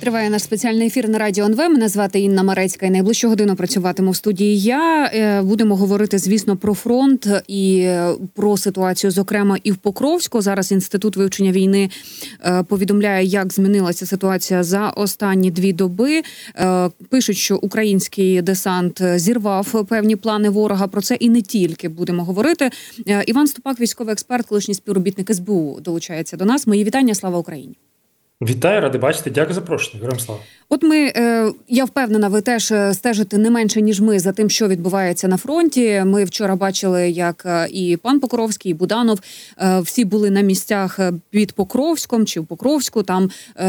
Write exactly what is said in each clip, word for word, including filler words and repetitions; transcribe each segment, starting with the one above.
Триває наш спеціальний ефір на Радіо ен ве. Мене звати Інна Марецька і найближчу годину працюватиму в студії я. Будемо говорити, звісно, про фронт і про ситуацію, зокрема, і в Покровську. Зараз Інститут вивчення війни повідомляє, як змінилася ситуація за останні дві доби. Пишуть, що український десант зірвав певні плани ворога. Про це і не тільки будемо говорити. Іван Ступак, військовий експерт, колишній співробітник ес бе у, долучається до нас. Мої вітання, слава Україні! Вітаю, радий бачити. Дякую за запрошення. Героям слава. От ми, я впевнена, ви теж стежите не менше, ніж ми, за тим, що відбувається на фронті. Ми вчора бачили, як і пан Покровський, і Буданов, всі були на місцях під Покровськом чи в Покровську. Там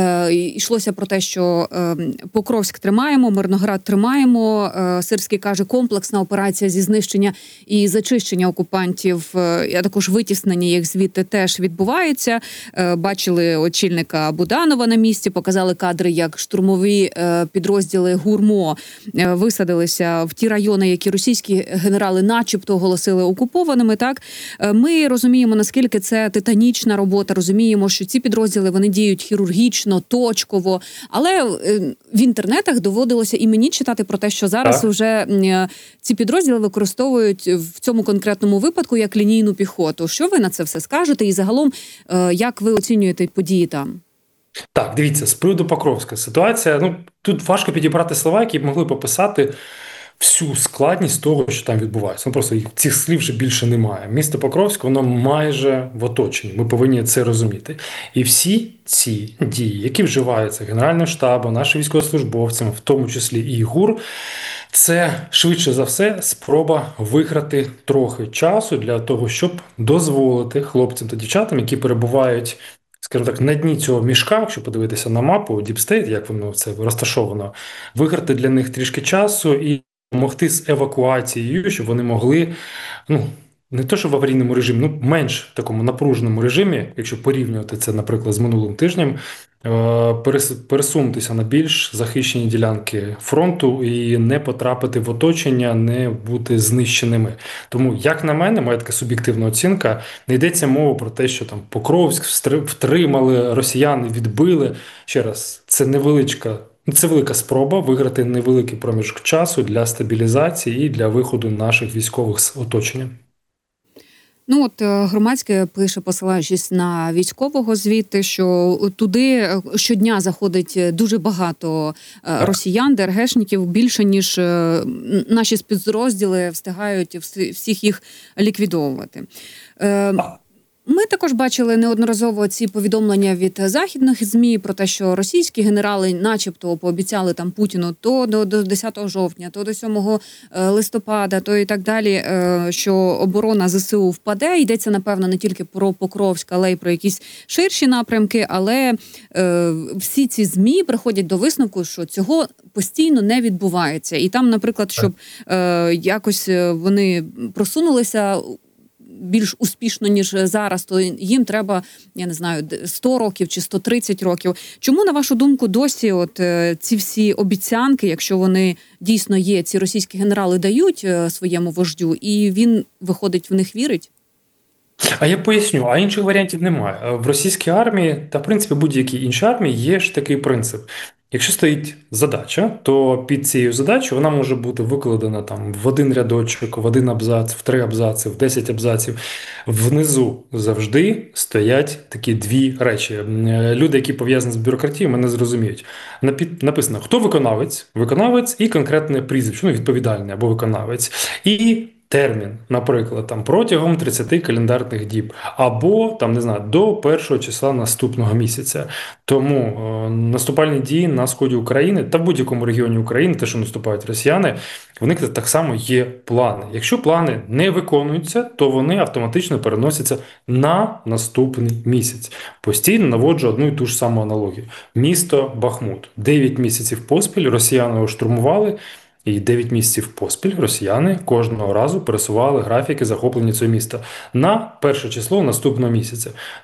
йшлося про те, що Покровськ тримаємо, Мирноград тримаємо. Сирський каже, комплексна операція зі знищення і зачищення окупантів, а також витіснення їх звідти теж відбувається. Бачили очільника Буданова на місці, показали кадри, як штурмові підрозділи ГУРМО висадилися в ті райони, які російські генерали начебто оголосили окупованими. Так, ми розуміємо, наскільки це титанічна робота, розуміємо, що ці підрозділи, вони діють хірургічно, точково, але в інтернетах доводилося і мені читати про те, що зараз так. вже ці підрозділи використовують в цьому конкретному випадку як лінійну піхоту. Що ви на це все скажете? І загалом, як ви оцінюєте події там? Так, дивіться, з приводу Покровська ситуація, ну, тут важко підібрати слова, які б могли пописати всю складність того, що там відбувається. Ну, просто цих слів вже більше немає. Місто Покровськ, воно майже в оточенні, ми повинні це розуміти. І всі ці дії, які вживаються Генеральним штабом, нашими військовослужбовцями, в тому числі і ГУР, це, швидше за все, спроба виграти трохи часу для того, щоб дозволити хлопцям та дівчатам, які перебувають, скажімо так, на дні цього мішка, якщо подивитися на мапу Deep State, як воно це розташовано, виграти для них трішки часу і допомогти з евакуацією, щоб вони могли, ну, не то, що в аварійному режимі, ну, менш в такому напруженому режимі, якщо порівнювати це, наприклад, з минулим тижнем, пересунутися на більш захищені ділянки фронту і не потрапити в оточення, не бути знищеними. Тому, як на мене, моя така суб'єктивна оцінка, не йдеться мова про те, що там Покровськ втримали, росіяни відбили. Ще раз, це невеличка, це велика спроба виграти невеликий проміжок часу для стабілізації і для виходу наших військових з оточення. Ну, от громадське пише, посилаючись на військового звідти, що туди щодня заходить дуже багато так. росіян, ДРГшників, більше, ніж наші спецрозділи встигають всіх їх ліквідовувати. Ми також бачили неодноразово ці повідомлення від західних ЗМІ про те, що російські генерали начебто пообіцяли там Путіну то до, до десятого жовтня, то до сьомого листопада, то і так далі, що оборона зе се у впаде. Йдеться, напевно, не тільки про Покровськ, але й про якісь ширші напрямки, але е, всі ці ЗМІ приходять до висновку, що цього постійно не відбувається. І там, наприклад, щоб е, якось вони просунулися більш успішно, ніж зараз, то їм треба, я не знаю, сто років чи сто тридцять років. Чому, на вашу думку, досі от ці всі обіцянки, якщо вони дійсно є, ці російські генерали дають своєму вождю, і він, виходить, в них вірить? А я поясню, а інших варіантів немає. В російській армії, та в принципі будь-якій іншій армії, є ж такий принцип. Якщо стоїть задача, то під цією задачею вона може бути викладена там в один рядочок, в один абзац, в три абзаци, в десять абзаців. Внизу завжди стоять такі дві речі. Люди, які пов'язані з бюрократією, мене зрозуміють. Написано, хто виконавець, виконавець і конкретне прізвище, ну, відповідальний або виконавець. І термін, наприклад, там протягом тридцяти календарних діб, або там, не знаю, до першого числа наступного місяця. Тому е, наступальні дії на сході України та в будь-якому регіоні України, те, що наступають росіяни, в них так само є плани. Якщо плани не виконуються, то вони автоматично переносяться на наступний місяць. Постійно наводжу одну і ту ж саму аналогію. Місто Бахмут. Дев'ять місяців поспіль росіяни його штурмували, і дев'ять місяців поспіль росіяни кожного разу пересували графіки захоплення цього міста на перше число наступного місяця.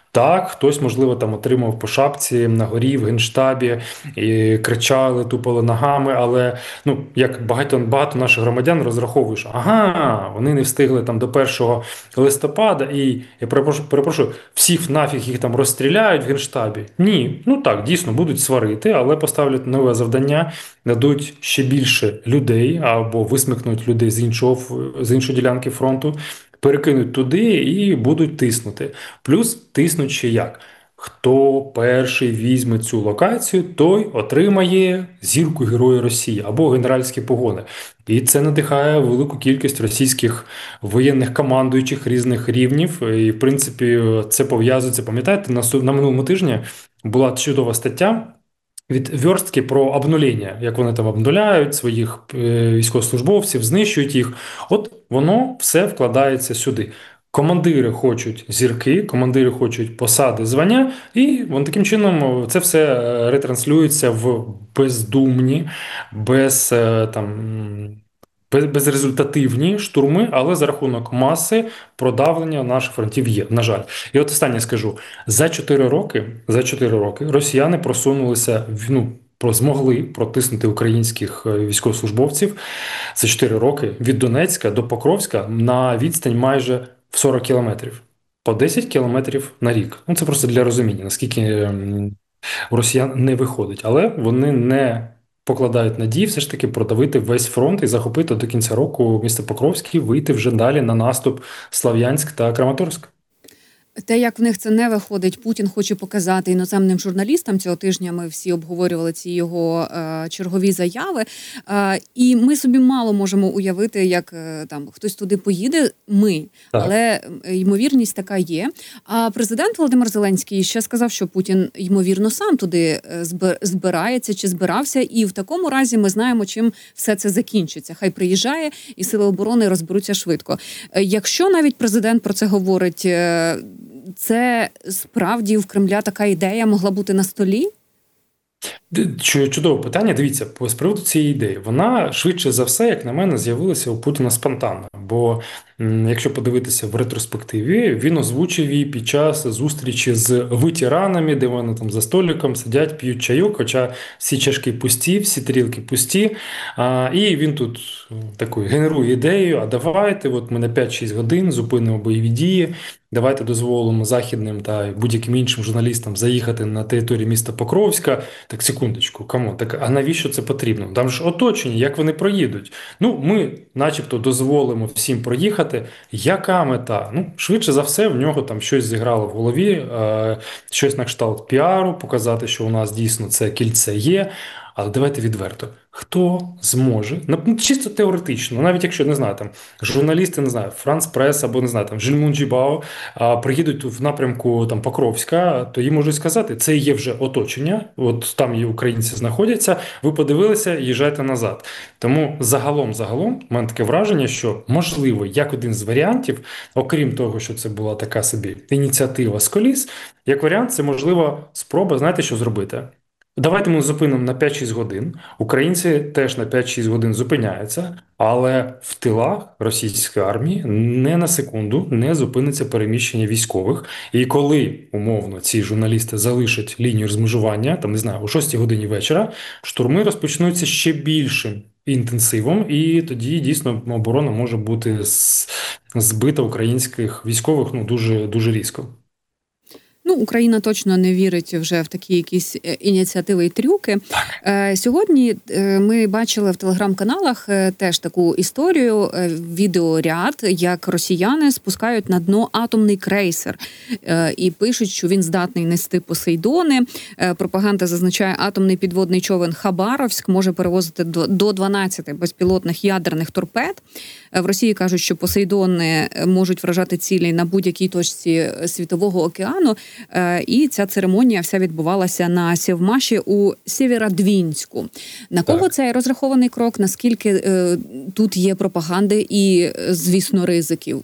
Так, хтось, можливо, там отримав по шапці на горі в Генштабі і кричали, тупали ногами, але ну, як багато, багато наших громадян розраховують, що ага, вони не встигли там до першого листопада, і я перепрошую, перепрошую, всіх нафіг їх там розстріляють в Генштабі. Ні, ну так, дійсно будуть сварити, але поставлять нове завдання, дадуть ще більше людей або висмикнуть людей з іншого з іншої ділянки фронту. Перекинуть туди і будуть тиснути. Плюс тиснуть ще як. Хто перший візьме цю локацію, той отримає зірку Героя Росії або генеральські погони. І це надихає велику кількість російських воєнних командуючих різних рівнів. І, в принципі, це пов'язується. Пам'ятаєте, на, на минулому тижні була чудова стаття від Вьорстки про обнулення, як вони там обнуляють своїх е, військовослужбовців, знищують їх. От воно все вкладається сюди. Командири хочуть зірки, командири хочуть посади, звання, і вон таким чином це все е, ретранслюється в бездумні, без е, там. без- Безрезультативні штурми, але за рахунок маси продавлення наших фронтів є, на жаль. І от останнє скажу: за чотири роки, за чотири роки росіяни просунулися в- ну, про змогли протиснути українських е, військовослужбовців за чотири роки від Донецька до Покровська на відстань майже в сорок кілометрів. По десять кілометрів на рік. Ну це просто для розуміння, наскільки ем, у росіян не виходить, але вони не покладають надії все ж таки продавити весь фронт і захопити до кінця року місто Покровське і вийти вже далі на наступ Слов'янськ та Краматорськ. Те, як в них це не виходить, Путін хоче показати іноземним журналістам. Цього тижня ми всі обговорювали ці його е, чергові заяви. Е, і ми собі мало можемо уявити, як е, там хтось туди поїде. Ми, Так. але е, ймовірність така є. А президент Володимир Зеленський ще сказав, що Путін ймовірно сам туди е, збир- збирається чи збирався. І в такому разі ми знаємо, чим все це закінчиться. Хай приїжджає, і сили оборони розберуться швидко. Е, якщо навіть президент про це говорить. Е, Це справді в Кремля така ідея могла бути на столі? Д- чу- Чудове питання. Дивіться, по з приводу цієї ідеї. Вона швидше за все, як на мене, з'явилася у Путіна спонтанно. Бо м, якщо подивитися в ретроспективі, він озвучив її під час зустрічі з ветеранами, де вони там за столиком сидять, п'ють чайок, хоча всі чашки пусті, всі тарілки пусті. А, і він тут м, таку генерує ідею: а давайте, от ми на п'ять-шість годин зупинимо бойові дії. Давайте дозволимо західним та будь-яким іншим журналістам заїхати на територію міста Покровська. Так, секундочку, камон, так а навіщо це потрібно? Там ж оточення, як вони проїдуть? Ну, ми, начебто, дозволимо всім проїхати. Яка мета? Ну, швидше за все, в нього там щось зіграло в голові, е, щось на кшталт піару, показати, що у нас дійсно це кільце є. Але давайте відверто, хто зможе, ну, чисто теоретично, навіть якщо, не знаю, там, журналісти, не знаю, Франс Прес або, не знаю, там, Жильмун Джібао а, приїдуть в напрямку там, Покровська, то їм можуть сказати, це є вже оточення, от там і українці знаходяться, ви подивилися, їжджайте назад. Тому загалом, загалом, в мене таке враження, що, можливо, як один з варіантів, окрім того, що це була така собі ініціатива з коліс, як варіант, це, можливо, спроба, знаєте, що зробити? Давайте ми зупинимо на п'ять-шість годин. Українці теж на п'ять-шість годин зупиняються, але в тилах російської армії не на секунду не зупиниться переміщення військових. І коли, умовно, ці журналісти залишать лінію розмежування, там, не знаю, о шостій годині вечора, штурми розпочнуться ще більшим інтенсивом, і тоді дійсно оборона може бути з- збита українських військових ну дуже дуже різко. Ну, Україна точно не вірить вже в такі якісь е, ініціативи і трюки. Е, Сьогодні е, ми бачили в телеграм-каналах е, теж таку історію, е, відеоряд, як росіяни спускають на дно атомний крейсер е, і пишуть, що він здатний нести Посейдони. Е, Пропаганда зазначає, атомний підводний човен Хабаровськ може перевозити до до дванадцяти безпілотних ядерних торпед. Е, В Росії кажуть, що Посейдони можуть вражати цілі на будь-якій точці світового океану. Е, І ця церемонія вся відбувалася на Сєвмаші у Сєвєродвінську. На кого Так. цей розрахований крок? Наскільки е, тут є пропаганди і, е, звісно, ризиків?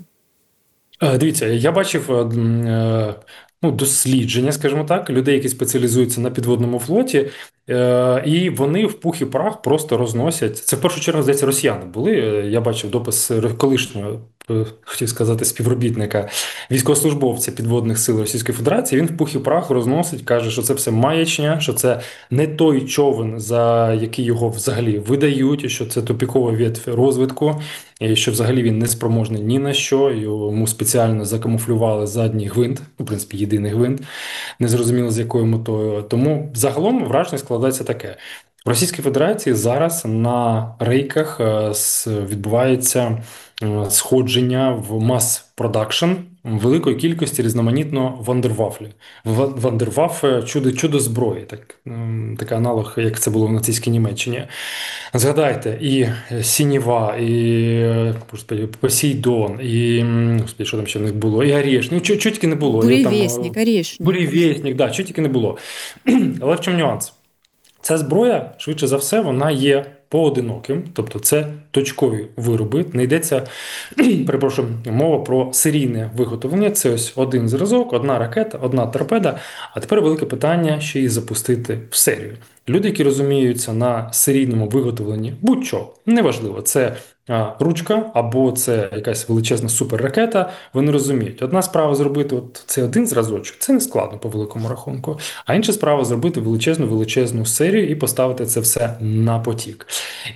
Е, Дивіться, я бачив е, м, е, ну, дослідження, скажімо так, людей, які спеціалізуються на підводному флоті, Е, І вони в пух і прах просто розносять. Це в першу чергу, здається, росіяни були. Е, Я бачив допис колишнього, е, хотів сказати, співробітника військовослужбовця підводних сил Російської Федерації. Він в пух і прах розносить, каже, що це все маячня, що це не той човен, за який його взагалі видають, і що це тупікова ветвь розвитку, і що взагалі він не спроможний ні на що. Йому спеціально закамуфлювали задній гвинт, ну, в принципі, єдиний гвинт, незрозуміло з якою метою. Тому загалом враження складається таке. В Російській Федерації зараз на рейках е, с- відбувається е, сходження в мас-продакшн великої кількості різноманітного вандервафлі. Ва- Вандервафле – чудо, чудо зброї, так, ем, такий аналог, як це було в нацистській Німеччині. Згадайте, і Сінєва, і е, господи, Посейдон, і м, господи, що там ще в них було, і Орешник. Ну, чого тільки не було. І там, е, Буревестник, Орешник. Буревестник, да, що тільки не було. Але в чому нюанс? Ця зброя, швидше за все, вона є поодиноким, тобто це точкові вироби. Не йдеться, перепрошую, мова про серійне виготовлення. Це ось один зразок, одна ракета, одна торпеда. А тепер велике питання ще й запустити в серію. Люди, які розуміються на серійному виготовленні, будь-що, неважливо, це а, ручка або це якась величезна суперракета, вони розуміють. Одна справа зробити от цей один зразочок, це не складно по великому рахунку. А інша справа зробити величезну величезну серію і поставити це все на потік.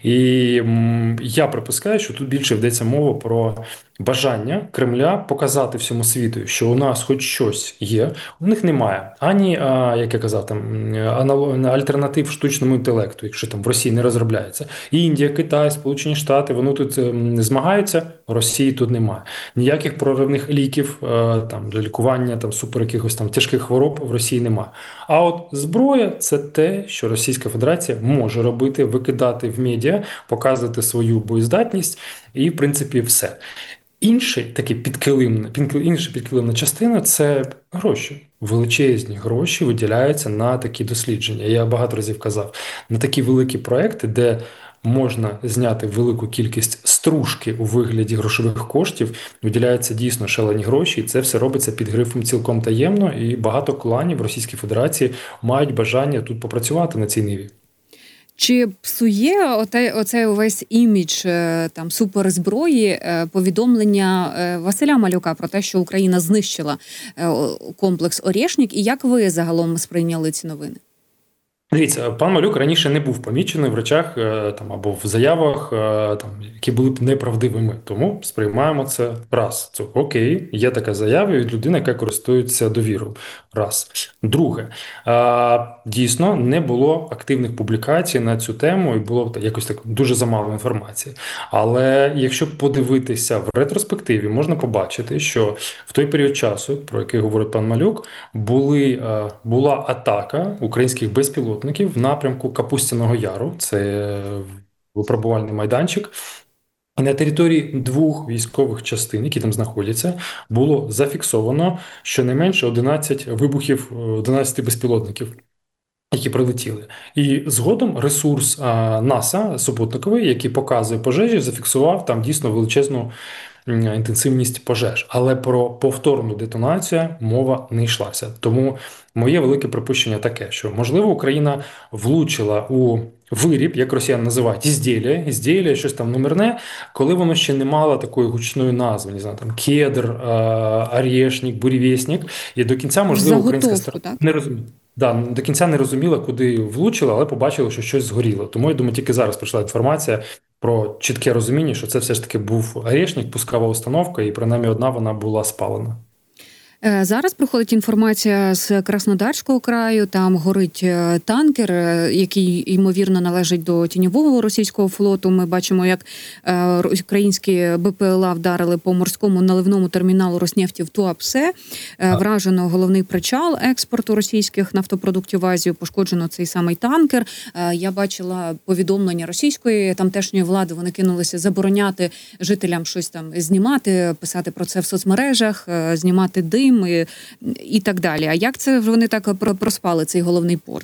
І м, я припускаю, що тут більше йдеться мова про бажання Кремля показати всьому світу, що у нас хоч щось є. У них немає ані, а, як я казав, там анало- альтернатив штучному інтелекту, якщо там в Росії не розробляється. Індія, Китай, Сполучені Штати, вони тут ем, змагаються. Росії тут немає. Ніяких проривних ліків е, там для лікування там супер якихось там тяжких хвороб в Росії немає. А от зброя це те, що Російська Федерація може робити, викидати в медіа, показувати свою боєздатність і, в принципі, все. Інший такий підкилимна, підкил- інша підкилимна частина це гроші. Величезні гроші виділяються на такі дослідження. Я багато разів казав, на такі великі проекти, де можна зняти велику кількість стружки у вигляді грошових коштів, виділяються дійсно шалені гроші, і це все робиться під грифом цілком таємно, і багато кланів в Російській Федерації мають бажання тут попрацювати на цій ниві. Чи псує оте, оцей увесь імідж е, там суперзброї е, повідомлення е, Василя Малюка про те, що Україна знищила е, о- комплекс Орешник? І як ви загалом сприйняли ці новини? Дивіться, пан Малюк раніше не був помічений в речах е, там або в заявах, е, там які були б неправдивими. Тому сприймаємо це раз. Це окей, є така заява від людини, яка користується довірою. Раз. Друге, е, дійсно не було активних публікацій на цю тему, і було якось так дуже замало інформації. Але якщо подивитися в ретроспективі, можна побачити, що в той період часу, про який говорить пан Малюк, були, е, була атака українських безпілотників в напрямку Капустяного Яру, це випробувальний майданчик. І на території двох військових частин, які там знаходяться, було зафіксовано щонайменше одинадцять вибухів, одинадцять безпілотників, які прилетіли. І згодом ресурс а, НАСА супутниковий, який показує пожежі, зафіксував там дійсно величезну м, інтенсивність пожеж. Але про повторну детонацію мова не йшлася. Тому моє велике припущення таке, що, можливо, Україна влучила у виріб, як росіяни називають, ізділля, ізділля, щось там номерне, коли воно ще не мало такої гучної назви, не знаю, там кедр, а, орешник, буревестник, і до кінця, можливо, українська Заготовку, сторона так? не розуміє. Да, до кінця не розуміла, куди влучила, але побачила, що щось згоріло. Тому, я думаю, тільки зараз прийшла інформація про чітке розуміння, що це все ж таки був орешник, пускова установка, і принаймні одна вона була спалена. Е, Зараз приходить інформація з Краснодарського краю. Там горить е, танкер, е, який ймовірно належить до тіньового російського флоту. Ми бачимо, як е, ро- українські БПЛА вдарили по морському наливному терміналу Роснефті в Туапсе. Е, Вражено головний причал експорту російських нафтопродуктів в Азію. Пошкоджено цей самий танкер. Е, Я бачила повідомлення російської тамтешньої влади. Вони кинулися забороняти жителям щось там знімати, писати про це в соцмережах, е, знімати дим і, і так далі. А як це вони так про- проспали цей головний порт?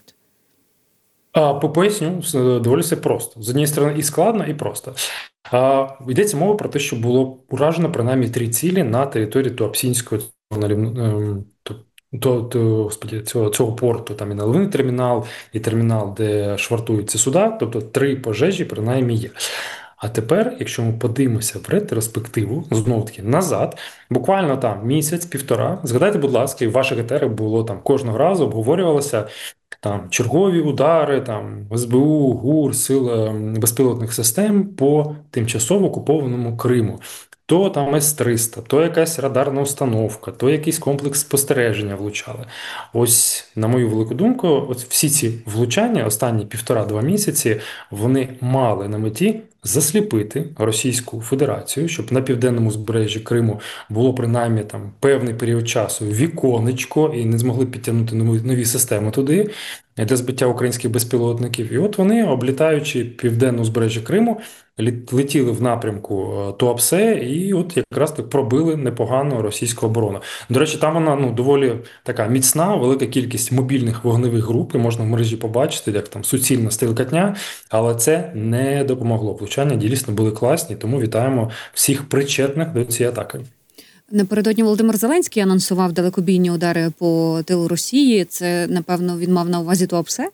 А, по- поясню, с- доволі все просто. З однієї сторони, і складно, і просто. А, йдеться мова про те, що було уражено принаймні три цілі на території Туапсінського налів- ем, ту- то, то господі, цього, цього порту, там і наливний термінал, і термінал, де швартуються суда, тобто три пожежі принаймні є. А тепер, якщо ми подивимося в ретроспективу, знову-таки назад, буквально там місяць-півтора, згадайте, будь ласка, і в ваших етерах було там кожного разу обговорювалося там чергові удари, там ес бе у, ГУР, Сил ем, безпілотних систем по тимчасово окупованому Криму. То там С триста, то якась радарна установка, то якийсь комплекс спостереження влучали. Ось, на мою велику думку, ось всі ці влучання, останні півтора-два місяці, вони мали на меті засліпити Російську Федерацію, щоб на південному збережжі Криму було принаймні там певний період часу віконечко, і не змогли підтягнути нові, нові системи туди для збиття українських безпілотників. І от вони, облітаючи південне узбережжя Криму, летіли в напрямку Туапсе і от якраз так пробили непогану російську оборону. До речі, там вона ну доволі така міцна, велика кількість мобільних вогневих груп, і можна в мережі побачити, як там суцільна стрілкатня, але це не допомогло. Влучання дійсно були класні, тому вітаємо всіх причетних до цієї атаки. Напередодні Володимир Зеленський анонсував далекобійні удари по тилу Росії. Це, напевно, він мав на увазі Туапсе?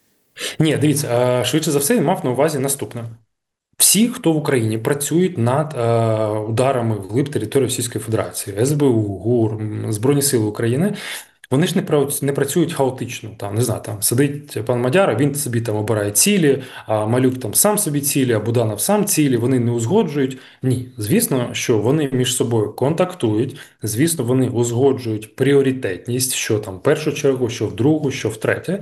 Ні, дивіться, швидше за все він мав на увазі наступне. Всі, хто в Україні працюють над е, ударами в глиб території Російської Федерації, ес бе у, ГУР, Збройні Сили України, вони ж не, не працюють хаотично. Там, не знаю, там сидить пан Мадяр, він собі там обирає цілі, а Малюк там сам собі цілі, а Буданов сам цілі, вони не узгоджують. Ні, звісно, що вони між собою контактують, звісно, вони узгоджують пріоритетність, що там в першу чергу, що в другу, що в третє.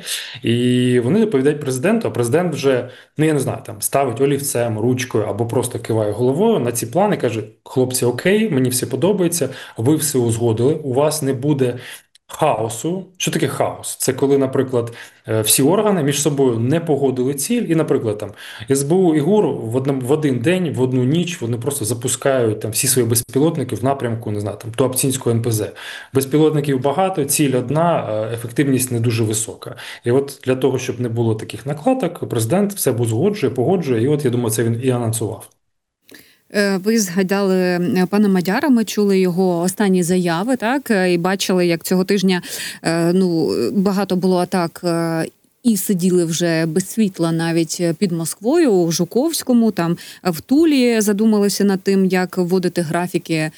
І вони доповідають президенту, а президент вже, ну я не знаю, там ставить олівцем, ручкою або просто киває головою на ці плани, каже: хлопці, окей, мені все подобається, ви все узгодили, у вас не буде хаосу. Що таке хаос? Це коли, наприклад, всі органи між собою не погодили ціль, і, наприклад, там ес бе у і ГУР в, одному, в один день, в одну ніч вони просто запускають там всі свої безпілотники в напрямку, не знаю, там Туапсінського ен пе зет. Безпілотників багато, ціль одна, ефективність не дуже висока. І от для того, щоб не було таких накладок, президент все узгоджує, погоджує, і от, я думаю, це він і анонсував. Ви згадали пана Мадяра, ми чули його останні заяви, так, і бачили, як цього тижня ну, багато було атак і сиділи вже без світла навіть під Москвою, у Жуковському, там в Тулі задумалися над тим, як вводити графіки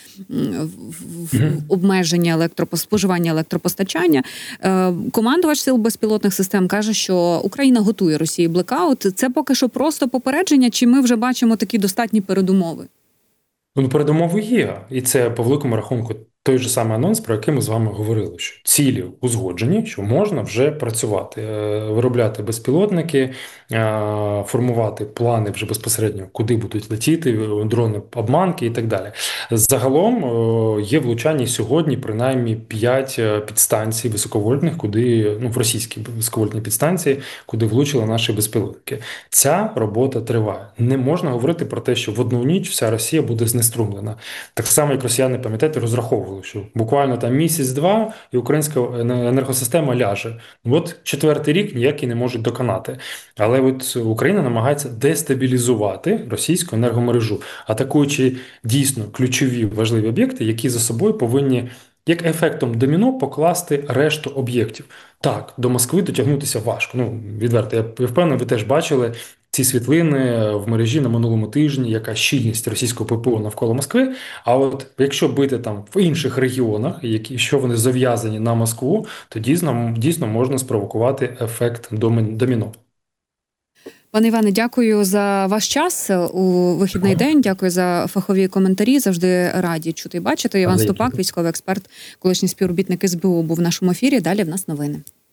в обмеження електропоспоживання, електропостачання. Командувач сил безпілотних систем каже, що Україна готує Росії блекаут. Це поки що просто попередження, чи ми вже бачимо такі достатні передумови? Ну, передумови є. І це по великому рахунку той же самий анонс, про який ми з вами говорили, що цілі узгоджені, що можна вже працювати, виробляти безпілотники, формувати плани вже безпосередньо, куди будуть летіти, дрони, обманки і так далі. Загалом є влучання сьогодні принаймні п'ять підстанцій високовольтних, куди, ну, в російські високовольтні підстанції, куди влучили наші безпілотники. Ця робота триває. Не можна говорити про те, що в одну ніч вся Росія буде знеструмлена. Так само, як росіяни, пам'ятаєте, розраховували, що буквально там місяць-два і українська енергосистема ляже. От четвертий рік ніякі не можуть доконати. Але от Україна намагається дестабілізувати російську енергомережу, атакуючи дійсно ключові важливі об'єкти, які за собою повинні як ефектом доміно покласти решту об'єктів. Так, до Москви дотягнутися важко. Ну, відверто, я впевнений, ви теж бачили ці світлини в мережі на минулому тижні, яка щільність російського пе пе о навколо Москви. А от якщо бити там в інших регіонах, які, що вони зав'язані на Москву, то дійсно, дійсно можна спровокувати ефект доміно. Пане Іване, дякую за ваш час у вихідний день. Дякую за фахові коментарі. Завжди раді чути і бачити. Іван Ступак, військовий експерт, колишній співробітник ес бе у, був в нашому ефірі. Далі в нас новини.